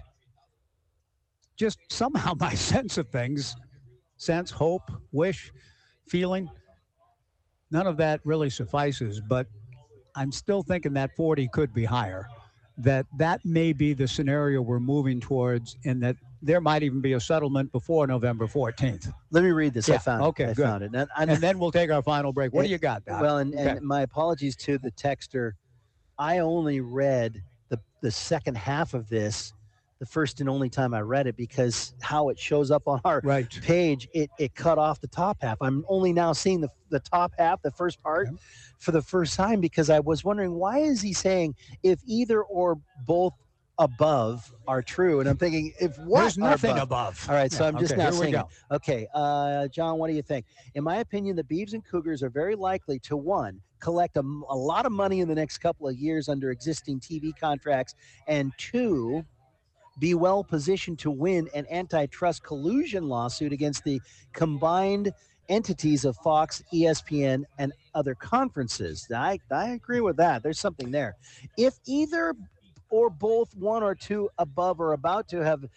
just somehow my sense of things, sense, hope, wish, feeling, none of that really suffices, but I'm still thinking that forty could be higher, that that may be the scenario we're moving towards, and that there might even be a settlement before November fourteenth. Let me read this. Yeah, I found okay, it. I good. found it. And, And then we'll take our final break. What do you got, Doc? Well, and, and Okay. my apologies to the texter. I only read the, the second half of this, the first and only time I read it, because how it shows up on our right. page, it, it cut off the top half. I'm only now seeing the, the top half, the first part, okay. for the first time, because I was wondering, why is he saying if either or both above are true? And I'm thinking, if what There's are nothing above. All right, so Yeah, I'm just okay, now here we saying, go. okay, uh, John, what do you think? In my opinion, the Beavs and Cougars are very likely to, one, collect a, a lot of money in the next couple of years under existing T V contracts, and two, be well positioned to win an antitrust collusion lawsuit against the combined entities of Fox, E S P N, and other conferences. I, I agree with that. There's something there. If either or both, one or two above, or about to have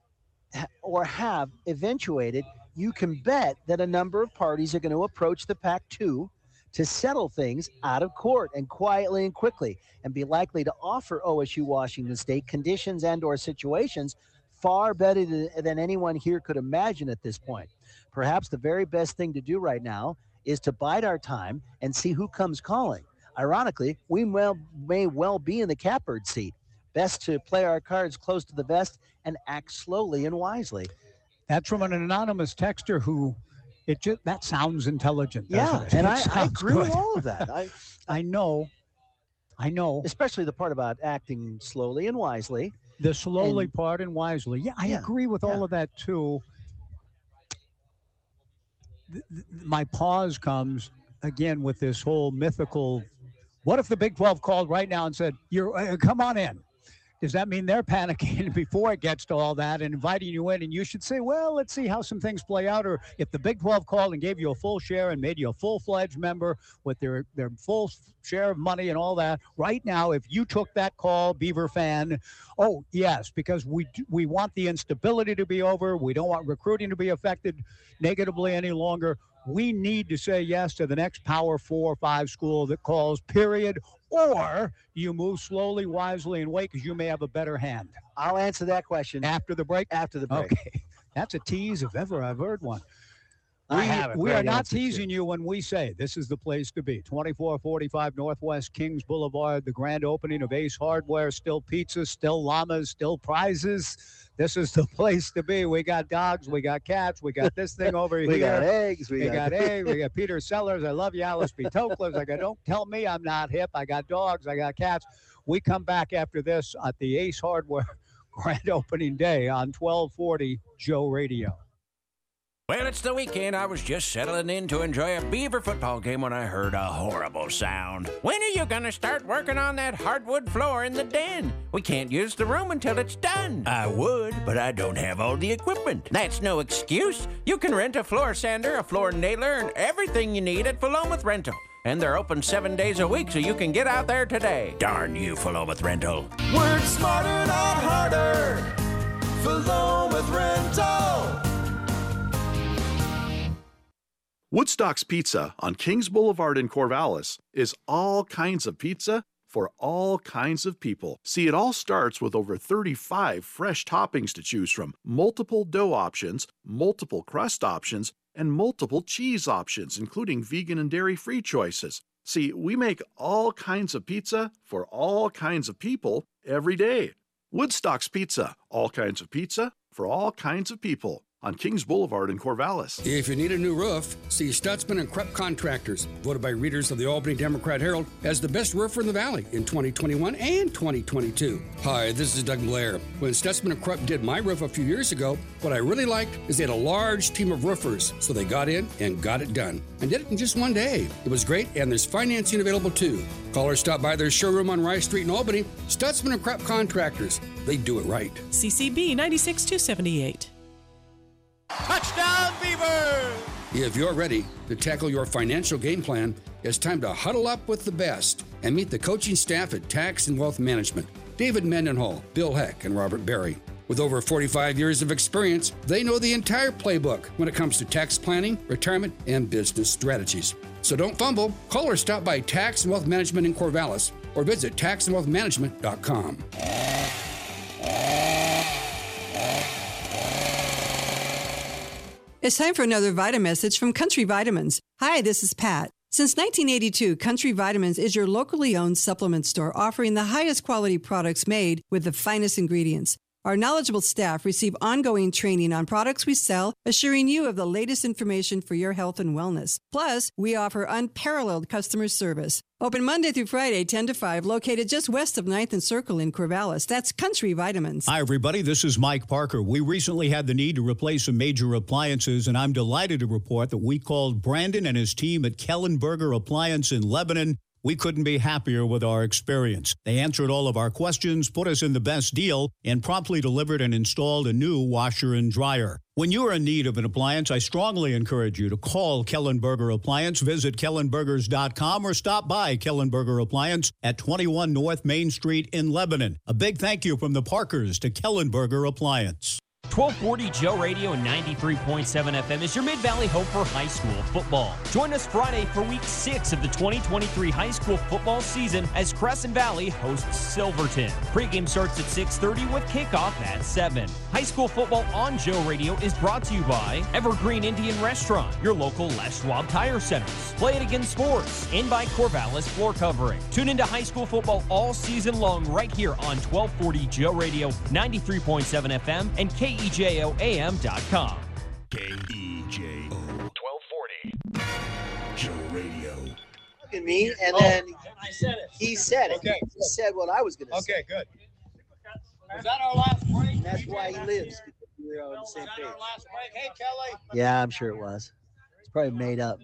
or have eventuated, you can bet that a number of parties are going to approach the Pac two to settle things out of court and quietly and quickly, and be likely to offer O S U Washington State conditions and or situations far better than anyone here could imagine at this point. Perhaps the very best thing to do right now is to bide our time and see who comes calling. Ironically, we well, may well be in the catbird seat. Best to play our cards close to the vest and act slowly and wisely. That's from an anonymous texter who, it just, that sounds intelligent, doesn't Yeah, it? and It I, I sounds agree good. with all of that. I, I know, I know. Especially the part about acting slowly and wisely. The slowly And- part and wisely. Yeah, I Yeah, agree with all of that too. Th- th- My pause comes again with this whole mythical, what if the Big twelve called right now and said, "You're uh, come on in"? Does that mean they're panicking before it gets to all that and inviting you in, and you should say, well, let's see how some things play out? Or if the Big twelve called and gave you a full share and made you a full-fledged member with their, their full share of money and all that, right now, if you took that call, Beaver fan, oh, yes, because we do- we want the instability to be over. We don't want recruiting to be affected negatively any longer. We need to say yes to the next Power Four or Five school that calls, period. Or do you move slowly, wisely, and wait because you may have a better hand? I'll answer that question after the break. After the break. Okay, that's a tease if ever I've heard one. I We, have it. we Great are not answer, too. teasing you when we say this is the place to be. twenty-four forty-five Northwest Kings Boulevard, the grand opening of Ace Hardware, still pizzas, still llamas, still prizes. This is the place to be. We got dogs, we got cats, we got this thing over We here. got eggs, we We, got- got eggs. We got Peter Sellers. I love you, Alice B. Toklas. I got, don't tell me I'm not hip. I got dogs. I got cats. We come back after this at the Ace Hardware grand opening day on twelve forty Joe Radio. Well, it's the weekend. I was just settling in to enjoy a Beaver football game when I heard a horrible sound. When are you going to start working on that hardwood floor in the den? We can't use the room until it's done. I would, but I don't have all the equipment. That's no excuse. You can rent a floor sander, a floor nailer, and everything you need at Philomath Rental. And they're open seven days a week, so you can get out there today. Darn you, Philomath Rental. Work smarter, not harder. Philomath Rental. Woodstock's Pizza on Kings Boulevard in Corvallis is all kinds of pizza for all kinds of people. See, it all starts with over thirty-five fresh toppings to choose from, multiple dough options, multiple crust options, and multiple cheese options, including vegan and dairy-free choices. See, we make all kinds of pizza for all kinds of people every day. Woodstock's Pizza, all kinds of pizza for all kinds of people. On Kings Boulevard in Corvallis. If you need a new roof, see Stutzman and Krupp Contractors, voted by readers of the Albany Democrat-Herald as the best roofer in the Valley in twenty twenty-one and twenty twenty-two. Hi, this is Doug Blair. When Stutzman and Krupp did my roof a few years ago, what I really liked is they had a large team of roofers, so they got in and got it done. And did it in just one day. It was great, and there's financing available too. Call or stop by their showroom on Rice Street in Albany. Stutzman and Krupp Contractors. They do it right. C C B ninety-six two seventy-eight. Touchdown, Beavers! If you're ready to tackle your financial game plan, it's time to huddle up with the best and meet the coaching staff at Tax and Wealth Management. David Mendenhall, Bill Heck, and Robert Berry. With over forty-five years of experience, they know the entire playbook when it comes to tax planning, retirement, and business strategies. So don't fumble. Call or stop by Tax and Wealth Management in Corvallis or visit tax and wealth management dot com. It's time for another Vita message from Country Vitamins. Hi, this is Pat. Since nineteen eighty-two, Country Vitamins is your locally owned supplement store offering the highest quality products made with the finest ingredients. Our knowledgeable staff receive ongoing training on products we sell, assuring you of the latest information for your health and wellness. Plus, we offer unparalleled customer service. Open Monday through Friday, ten to five, located just west of ninth and Circle in Corvallis. That's Country Vitamins. Hi, everybody. This is Mike Parker. We recently had the need to replace some major appliances, and I'm delighted to report that we called Brandon and his team at Kellenberger Appliance in Lebanon. We couldn't be happier with our experience. They answered all of our questions, put us in the best deal, and promptly delivered and installed a new washer and dryer. When you're in need of an appliance, I strongly encourage you to call Kellenberger Appliance, visit kellenbergers dot com, or stop by Kellenberger Appliance at twenty-one North Main Street in Lebanon. A big thank you from the Parkers to Kellenberger Appliance. twelve forty Joe Radio and ninety-three point seven F M is your Mid-Valley home for high school football. Join us Friday for week six of the twenty twenty-three high school football season as Crescent Valley hosts Silverton. Pregame starts at six thirty with kickoff at seven. High school football on Joe Radio is brought to you by Evergreen Indian Restaurant, your local Les Schwab Tire Centers, Play It Again Sports, and by Corvallis Floor Covering. Tune into high school football all season long right here on twelve forty Joe Radio, ninety-three point seven F M, and K E J O A M dot com. K E J O twelve forty Joe Radio. Look at me, and Oh, then I said it. he said it. Okay, He said what I was going to say. Okay, good. Was that our last break? And that's why he lives, because we were on the same Was that page. our last break? Hey, Kelly. Yeah, I'm sure it was. It's probably made up.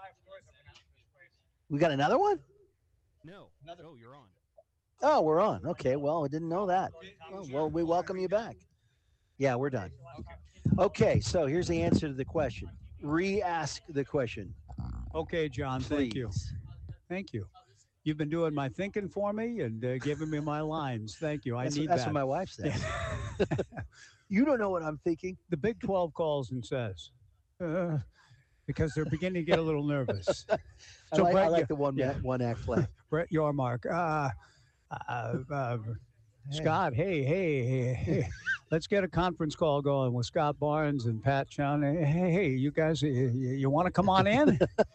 We got another one? No, no, you're on. Oh, we're on. Okay, well, I didn't know that. Well, well, we welcome you back. Yeah, we're done. Okay, so here's the answer to the question. Re-ask the question. Okay, John, thank you. Thank you. You've been doing my thinking for me and uh, giving me my lines. Thank you. I That's, need that's that. what my wife said. You don't know what I'm thinking. The Big twelve calls and says, uh, because they're beginning to get a little nervous. I like, I Brett, like you- the one, yeah. one act play. Brett Yormark. Uh, uh, uh, Scott, hey, hey, hey, hey, let's get a conference call going with Scott Barnes and Pat Chown. Hey, hey, you guys, you, you want to come on in?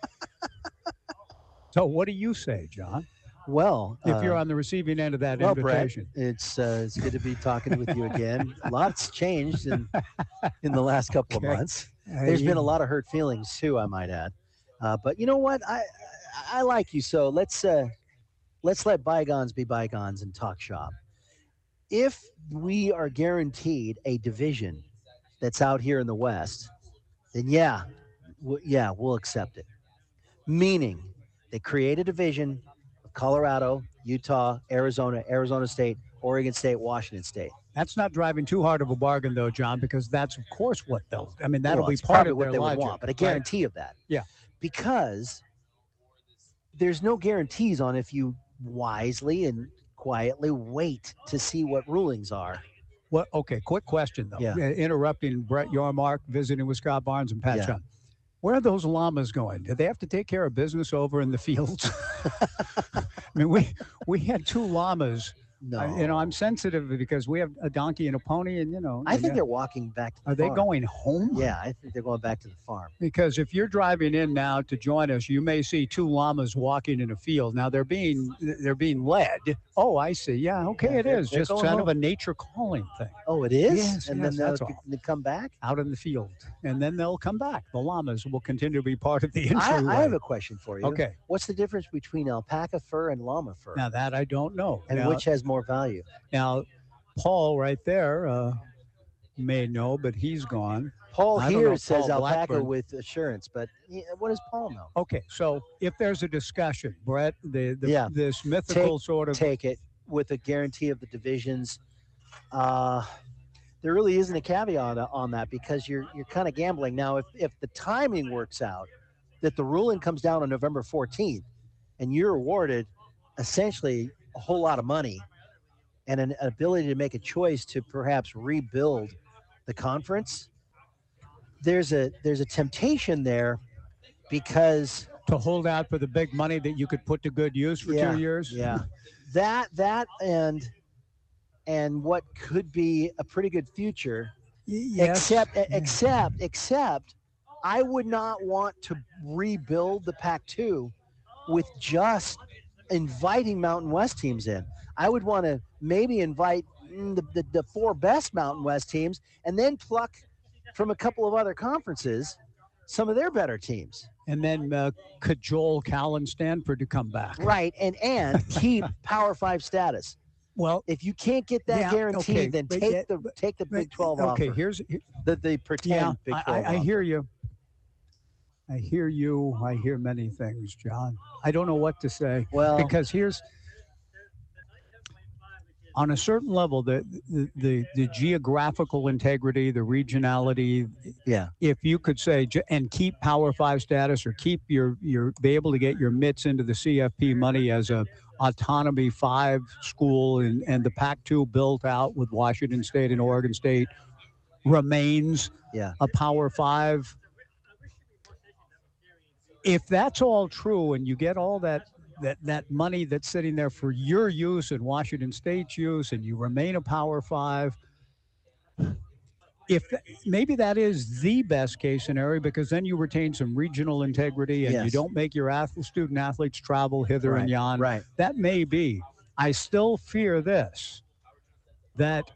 So what do you say, John? Well, if you're uh, on the receiving end of that well, Brett, invitation. it's uh, it's good to be talking with you again. Lots changed in in the last couple Okay. of months. Hey, There's been you- a lot of hurt feelings too, I might add. Uh, but you know what? I, I I like you, so let's uh, let's let bygones be bygones and talk shop. If we are guaranteed a division that's out here in the West, then yeah, w- yeah, we'll accept it. Meaning, they create a division of Colorado, Utah, Arizona, Arizona State, Oregon State, Washington State. That's not driving too hard of a bargain, though, John, because that's, of course, what they'll, I mean, that'll Well, be it's part probably of what their they would logic. want, but a Right. guarantee of that. Yeah. Because there's no guarantees on if you wisely and quietly wait to see what rulings are. What? Okay, quick question, though. Yeah. Uh, Interrupting Brett Yormark, visiting with Scott Barnes and Pat Yeah. Chown. Where are those llamas going? Do they have to take care of business over in the fields? I mean, we we had two llamas. No. Uh, you know, I'm sensitive because we have a donkey and a pony, and you know. I think uh, they're walking back to the Are they farm. going home? Yeah, I think they're going back to the farm. Because if you're driving in now to join us, you may see two llamas walking in a field. Now they're being they're being led. Oh, I see. Yeah, okay, Yeah, it they're- is they're just going kind of home. a nature calling thing. Oh, it is? Yes, and yes, then that's they'll all. they come back? Out in the field, and then they'll come back. The llamas will continue to be part of the I, entryway. I have a question for you. Okay. What's the difference between alpaca fur and llama fur? Now that I don't know. and Now- which has more value? Now, Paul right there uh, may know, but he's gone. Paul I don't here know says Paul alpaca Blackburn. with assurance, but yeah, what does Paul know? Okay, so if there's a discussion, Brett, the, the Yeah. this mythical take, sort of take it with a guarantee of the divisions. Uh, there really isn't a caveat on, on that because you're you're kind of gambling now. If if the timing works out, that the ruling comes down on November fourteenth, and you're awarded essentially a whole lot of money and an ability to make a choice to perhaps rebuild the conference. There's a there's a temptation there because to hold out for the big money that you could put to good use for Yeah, two years. Yeah, that that and and what could be a pretty good future. yes. Except except except, I would not want to rebuild the Pac two with just inviting Mountain West teams in. I would want to maybe invite mm, the, the the four best Mountain West teams and then pluck from a couple of other conferences some of their better teams. And then uh, cajole Cal and Stanford to come back. Right, and and keep Power Five status. Well, if you can't get that yeah, guaranteed, okay, then but take yeah, the take the Big twelve Okay, offer. here's the the pretend yeah. Big I, twelve. I, I offer. hear you. I hear you. I hear many things, John. I don't know what to say. Well, because here's on a certain level, the the the, the geographical integrity, the regionality. Yeah. If you could say j- and keep Power Five status, or keep your your be able to get your mitts into the C F P money as a autonomy five school, and and the Pac two built out with Washington State and Oregon State remains yeah. a Power Five. If that's all true, and you get all that that that money that's sitting there for your use and Washington State's use, and you remain a Power Five, if maybe that is the best case scenario, because then you retain some regional integrity and you Yes. don't make your ath- student athletes travel hither and Right, yon. right. That may be. I still fear this, that,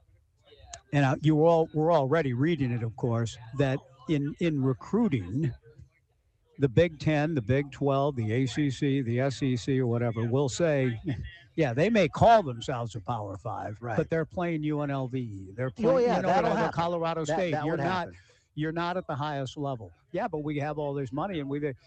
and I, you all we're already reading it, of course, that in in recruiting, the Big Ten, the Big twelve, the A C C, the S E C, or whatever, will say, yeah, they may call themselves a Power Five, Right. but they're playing U N L V. They're playing, Oh, yeah, you know, that'll whatever, happen. Colorado That- State. that you're would not, happen. you're not at the highest level. Yeah, but we have all this money, and we,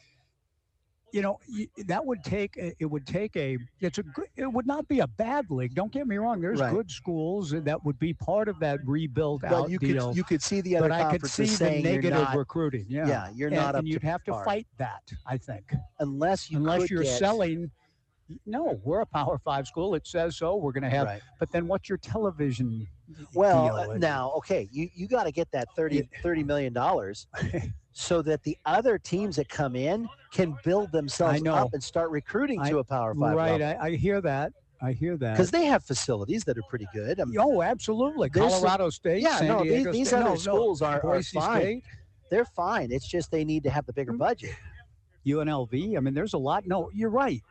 you know, y- that would take. a- It would take a. It's a. good- It would not be a bad league. Don't get me wrong. There's Right. good schools that would be part of that rebuilt But out you deal. could you could see the other but I could conferences see the saying you're negative not- recruiting. Yeah, Yeah, you're and, not up and you'd to have to par. fight that. I think unless you unless could you're get- selling. No, we're a Power Five school. It says so. We're going to have. Right. But then, what's your television? Well, deal? uh, now, okay, you, you got to get that thirty, thirty million dollars so that the other teams that come in can build I themselves know. up and start recruiting I- to a Power Five Right, level. I, I hear that. I hear that. Because they have facilities that are pretty good. I mean, Oh, absolutely. there's some- Colorado State, Yeah, San no, these, Diego these State. other No, no, schools are, are Boise fine. State, They're fine. It's just they need to have the bigger budget. U N L V. I mean, there's a lot. No, you're right.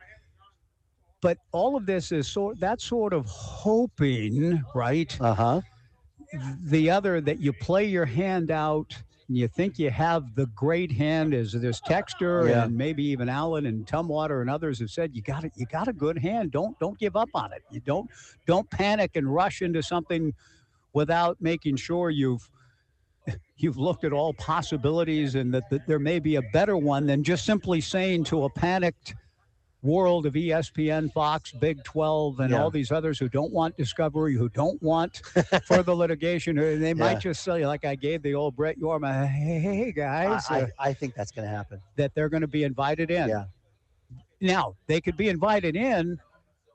But all of this is sort that sort of hoping, right? Uh huh. The other that you play your hand out and you think you have the great hand, as this Texter Yeah. and maybe even Allen and Tumwater and others have said, you got it. You got a good hand. Don't don't give up on it. You don't don't panic and rush into something without making sure you've you've looked at all possibilities and that, that there may be a better one than just simply saying to a panicked world of E S P N, Fox, Big twelve, and Yeah. all these others who don't want discovery, who don't want further litigation. Or they Yeah. might just say, like I gave the old Brett Yorma, hey, hey guys, I, uh, I, I think that's going to happen. that they're going to be invited in. Yeah. Now, they could be invited in,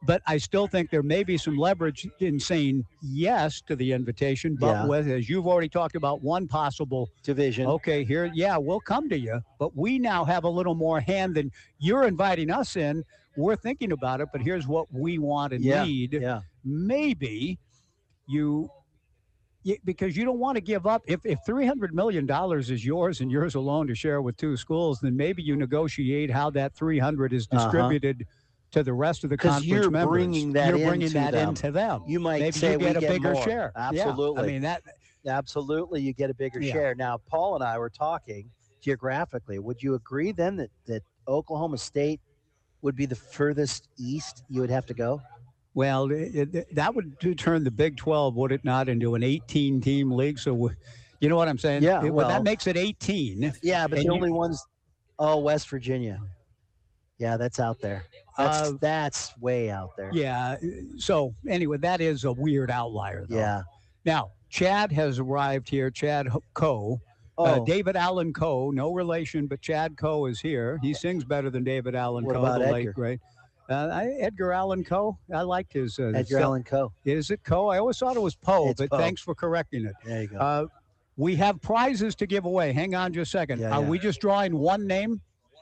but I still think there may be some leverage in saying yes to the invitation. But Yeah. with, as you've already talked about, one possible division. Okay, here, yeah, we'll come to you, but we now have a little more hand than you're inviting us in. We're thinking about it, but here's what we want and Yeah, need. yeah. Maybe you, you, because you don't want to give up. If if three hundred million dollars is yours and yours alone to share with two schools, then maybe you negotiate how that three hundred is Uh-huh. distributed to the rest of the 'Cause conference you're members. bringing that you're bringing into that them. into them. You might maybe say you get we a get bigger more. share. Yeah, Absolutely. I mean that. Absolutely, you get a bigger Yeah. share. Now, Paul and I were talking geographically. Would you agree then that, that Oklahoma State would be the furthest east you would have to go? Well, it, it, that would do turn the Big twelve, would it not, into an eighteen-team league? So, w- you know what I'm saying? Yeah, It- well- that makes it eighteen. Yeah, but And the you- only ones, oh, West Virginia. Yeah, that's out there. That's Uh, that's way out there. Yeah. So, anyway, that is a weird outlier, though. Yeah. Now, Chad has arrived here. Chad Ho- Coe. Uh, Oh. David Allen Coe, no relation, but Chad Coe is here. He sings better than David Allen What Coe, about the Edgar? late great. Uh, I, Edgar Allan Coe. I liked his. Uh, Edgar stuff. Allan Coe. Is it Coe? I always thought it was Poe, It's but Poe. thanks for correcting it. There you go. Uh, we have prizes to give away. Hang on just a second. Yeah, Are yeah. we just drawing one name?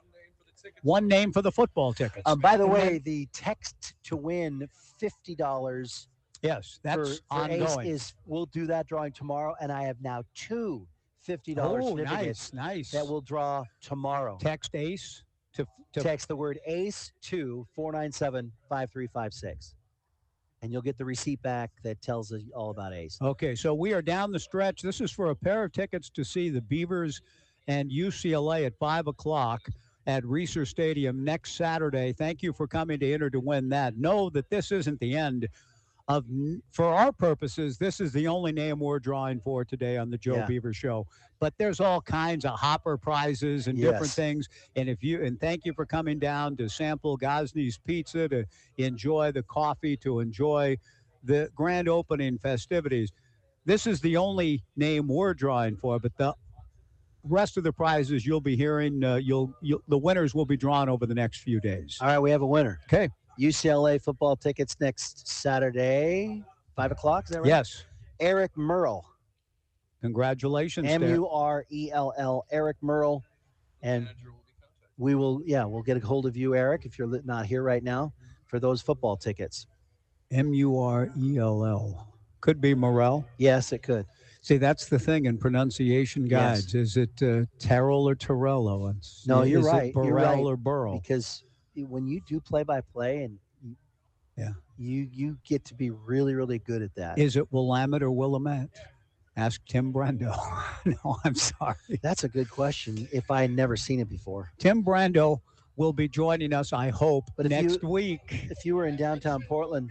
One name for the football tickets. Uh, by the And way, then- the text to win fifty dollars. yes, that's for, for Ace ongoing. is we'll do that drawing tomorrow, and I have now two fifty dollars Oh, certificates nice, nice. that we'll draw tomorrow. Text ACE to, to Text the word ACE to four nine seven, five three five six, and you'll get the receipt back that tells us all about ACE. Okay, so we are down the stretch. This is for a pair of tickets to see the Beavers and U C L A at five o'clock at Reser Stadium next Saturday. Thank you for coming to enter to win that. Know that this isn't the end of, for our purposes, this is the only name we're drawing for today on the Joe Yeah. Beaver Show. But there's all kinds of hopper prizes and different Yes. things. And if you and thank you for coming down to sample Gosney's Pizza, to enjoy the coffee, to enjoy the grand opening festivities. This is the only name we're drawing for, but the rest of the prizes you'll be hearing, uh, you'll, you'll the winners will be drawn over the next few days. All right, we have a winner. Okay. U C L A football tickets next Saturday, five o'clock. Is that right? Yes. Eric Merle. Congratulations. M there. U R E L L. Eric Merle, and we will. Yeah, we'll get a hold of you, Eric, if you're li- not here right now, for those football tickets. M U R E L L. Could be Morel. Yes, it could. See, that's the thing in pronunciation guides. Is it uh, Terrell or Torello? It's, No, you're is right. It You're Burrell right. or Burrow? Because when you do play-by-play, and you- Yeah. you you get to be really really good at that. Is it Willamette or Willamette? Ask Tim Brando. No, I'm sorry. That's a good question. If I had never seen it before, Tim Brando will be joining us, I hope, But if next you- week. if you were in downtown Portland,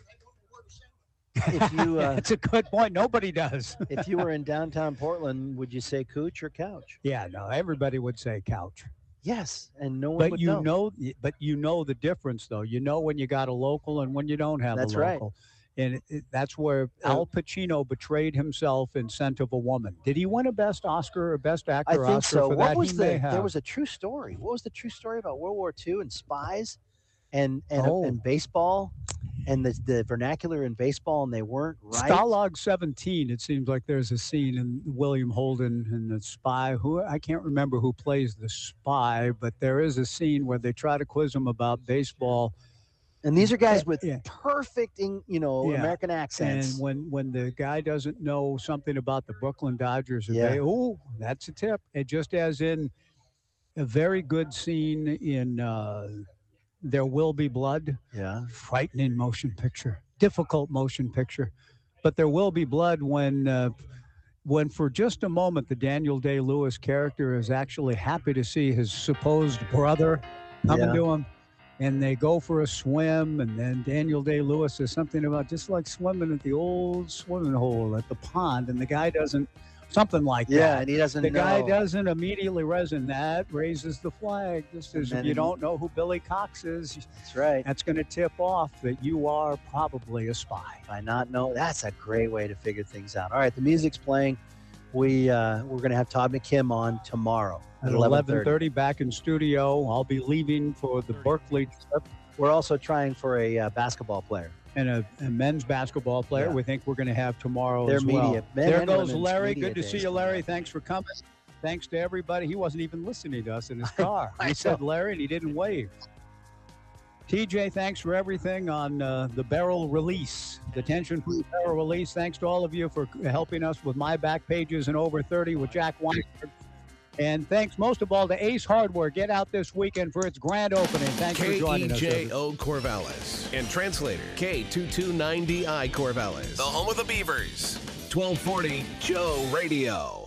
if you uh, It's a good point. Nobody does. if you were in downtown Portland, would you say Cooch or Couch? Yeah, no, everybody would say couch. Yes, and no one But would you know. know, but you know the difference, though. You know when you got a local and when you don't have That's a right. local. And it, it- that's where Uh, Al Pacino betrayed himself in Scent of a Woman. Did he win a Best Oscar or Best I Actor think Oscar so. for What that? was he the? may have. There was a true story. What was the true story about World War Two and spies, and and, Oh. and baseball, and the the vernacular in baseball, and they weren't right. Stalag seventeen, it seems like there's a scene in William Holden and the spy, who I can't remember who plays the spy, but there is a scene where they try to quiz him about baseball. And these are guys with Yeah. perfect, in- you know, Yeah. American accents. And when, when the guy doesn't know something about the Brooklyn Dodgers, or Yeah. they, oh, that's a tip. And just as in a very good scene in uh, There Will Be Blood, yeah, frightening motion picture, difficult motion picture. But There Will Be Blood when uh, when for just a moment the Daniel Day-Lewis character is actually happy to see his supposed brother coming Yeah. to him, and they go for a swim, and then Daniel Day-Lewis says something about just like swimming at the old swimming hole at the pond, and the guy doesn't, something like Yeah, that. and he doesn't The guy know. doesn't immediately resonate. That raises the flag. Just And as then if you he- don't know who Billy Cox is, That's right. that's going to tip off that you are probably a spy. By not know, that's a great way to figure things out. All right, the music's playing. We uh, we're gonna have Todd McKim on tomorrow At eleven thirty, back in studio. I'll be leaving for the Berkeley trip. we're also trying for a uh, basketball player. And a, a men's basketball player. Yeah. We think we're going to have tomorrow Their as media, well. men There and goes women's Larry. media Good to days see you, Larry. Thanks for coming. Thanks to everybody. He wasn't even listening to us in his car. He said Larry, and he didn't wave. T J, thanks for everything on uh, the barrel release, the tension-free barrel release. Thanks to all of you for helping us with My Back Pages and Over thirty with Jack Weinberg. And thanks most of all to Ace Hardware. Get out this weekend for its grand opening. Thanks for joining us. K E J O Corvallis and translator K two two nine D I Corvallis, the home of the Beavers. twelve forty Joe Radio.